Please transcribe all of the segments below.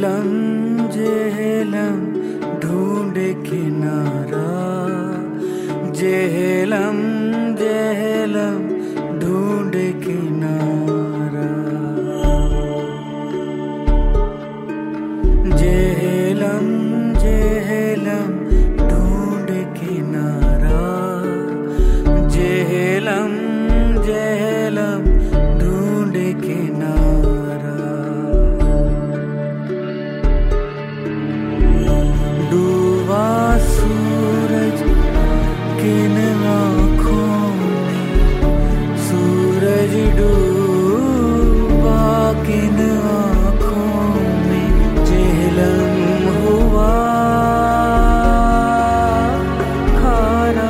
जेहलम जेहलम ढूंढे किनारा, जेहलम जेहलम ढूंढे किनारा, जेहलम जेहलम ढूंढे किनारा, जेहलम जेहलम ढूंढे किनारा। डूबा सूरज किन आँखों में, सूरज डूबा किन आँखों में, जेहलम हुआ खारा,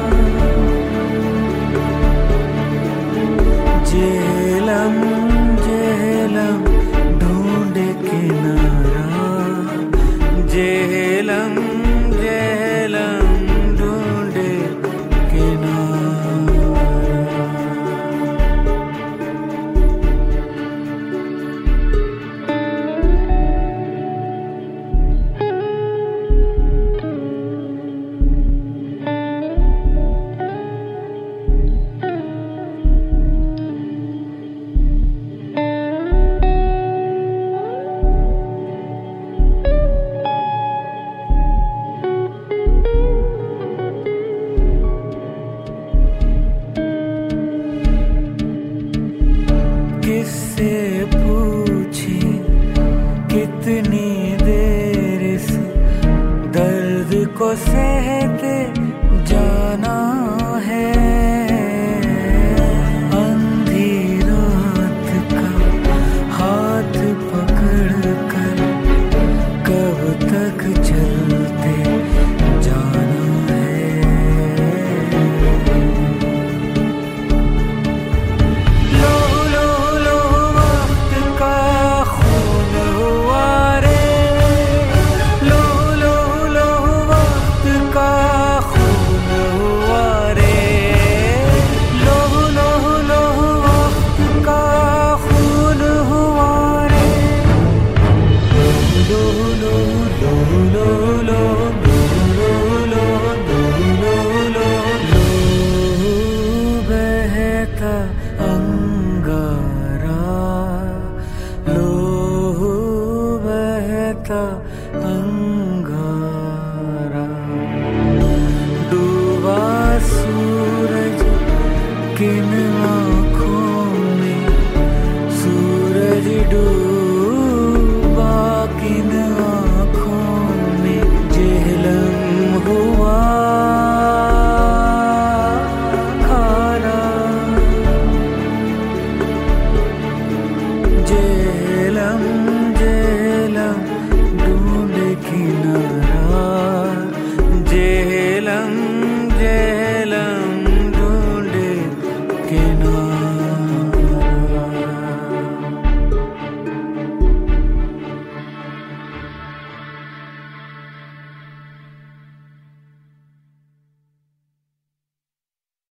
जेहलम जेहलम ढूंढे किनारा, जेहलम जेहलम ढूंढे किनारा। किससे पूछे कितनी देर से दर्द को सहते जाना है, अंधी रात का हाथ पकड़ कर कब तक चलते जाना है। लो लो लो वक्त का खून हुआ रे, लो लो लो वक्त का खून हुआ रे, लो लो लो वक्त का खून हुआ रे, लो लो लो लो लो लो लो लो लो लो बहता